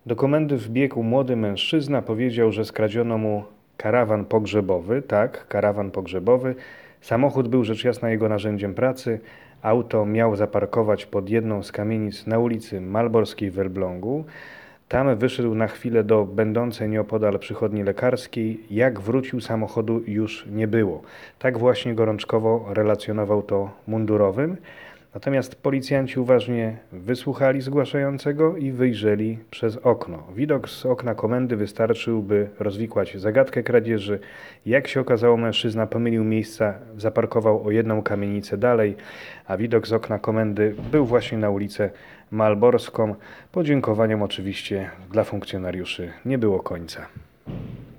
Do komendy wbiegł młody mężczyzna, powiedział, że skradziono mu karawan pogrzebowy. Tak, karawan pogrzebowy. Samochód był rzecz jasna jego narzędziem pracy. Auto miał zaparkować pod jedną z kamienic na ulicy Malborskiej w Elblągu. Tam wyszedł na chwilę do będącej nieopodal przychodni lekarskiej. Jak wrócił, samochodu już nie było. Tak właśnie gorączkowo relacjonował to mundurowym. Natomiast policjanci uważnie wysłuchali zgłaszającego i wyjrzeli przez okno. Widok z okna komendy wystarczył, by rozwikłać zagadkę kradzieży. Jak się okazało, mężczyzna pomylił miejsca, zaparkował o jedną kamienicę dalej, a widok z okna komendy był właśnie na ulicę Malborską. Podziękowaniom oczywiście dla funkcjonariuszy nie było końca.